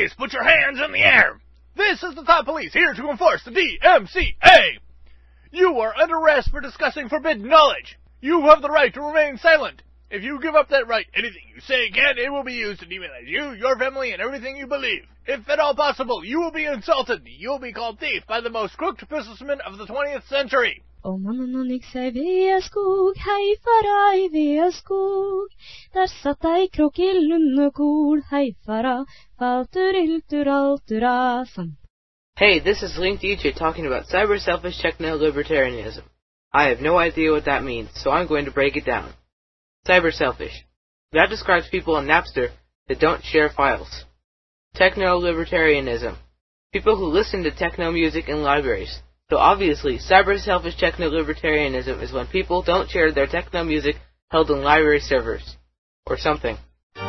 Police, put your hands in the air! This is the Thought Police, here to enforce the DMCA! You are under arrest for discussing forbidden knowledge. You have the right to remain silent. If you give up that right, anything you say again, it will be used to demonize you, your family, and everything you believe. If at all possible, you will be insulted. You will be called thief by the most crooked businessman of the 20th century. Om mannen gikk seg ved skog, hei fara I ved skog. Der satt ei krok I lundekol, hei fara, falturulturaltura, sang. Hey, this is Link DJ talking about cyber-selfish techno-libertarianism. I have no idea what that means, so I'm going to break it down. Cyber-selfish. That describes people on Napster that don't share files. Techno-libertarianism. People who listen to techno music in libraries. So obviously, cyber-selfish techno-libertarianism is when people don't share their techno music held in library servers. Or something.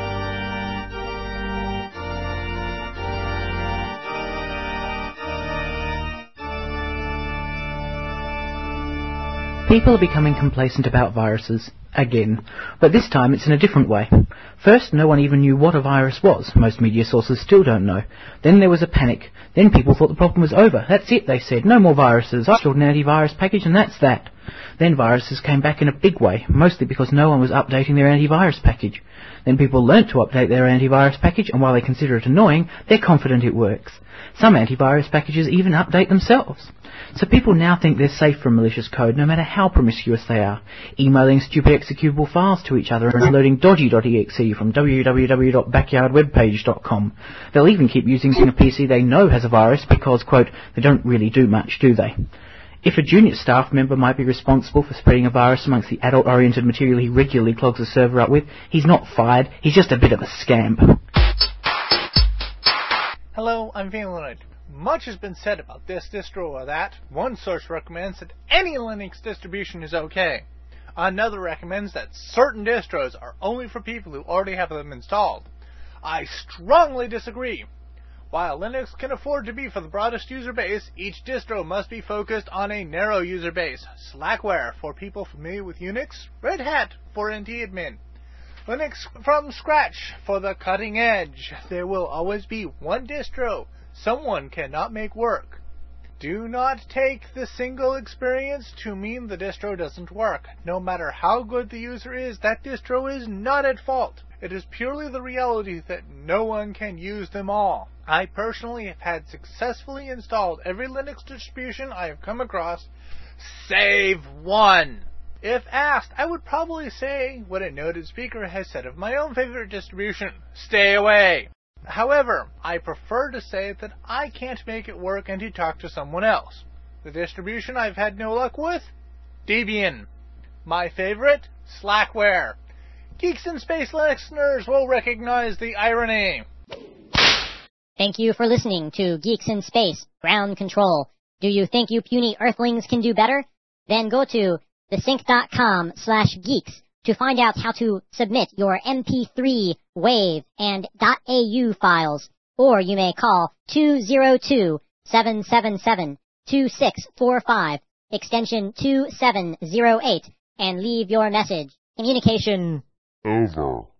People are becoming complacent about viruses, again, but this time it's in a different way. First, no one even knew what a virus was. Most media sources still don't know. Then there was a panic. Then people thought the problem was over. That's it, they said. No more viruses. I installed an antivirus package and that's that. Then viruses came back in a big way, mostly because no one was updating their antivirus package. Then people learnt to update their antivirus package, and while they consider it annoying, they're confident it works. Some antivirus packages even update themselves. So people now think they're safe from malicious code no matter how promiscuous they are, emailing stupid executable files to each other and downloading dodgy.exe from www.backyardwebpage.com. They'll even keep using a PC they know has a virus because, quote, they don't really do much, do they? If a junior staff member might be responsible for spreading a virus amongst the adult-oriented material he regularly clogs the server up with, he's not fired, he's just a bit of a scamp. Hello, I'm Valenoid. Much has been said about this distro or that. One source recommends that any Linux distribution is okay. Another recommends that certain distros are only for people who already have them installed. I strongly disagree. While Linux can afford to be for the broadest user base, each distro must be focused on a narrow user base. Slackware for people familiar with Unix, Red Hat for NTadmin. Linux from scratch for the cutting edge. There will always be one distro someone cannot make work. Do not take the single experience to mean the distro doesn't work. No matter how good the user is, that distro is not at fault. It is purely the reality that no one can use them all. I personally have had successfully installed every Linux distribution I have come across, save one. If asked, I would probably say what a noted speaker has said of my own favorite distribution: stay away. However, I prefer to say that I can't make it work and to talk to someone else. The distribution I've had no luck with? Debian. My favorite? Slackware. Geeks in Space listeners will recognize the irony. Thank you for listening to Geeks in Space, Ground Control. Do you think you puny Earthlings can do better? Then go to thesync.com/geeks to find out how to submit your MP3, WAV, and .au files. Or you may call 202-777-2645, extension 2708, and leave your message. Communication over.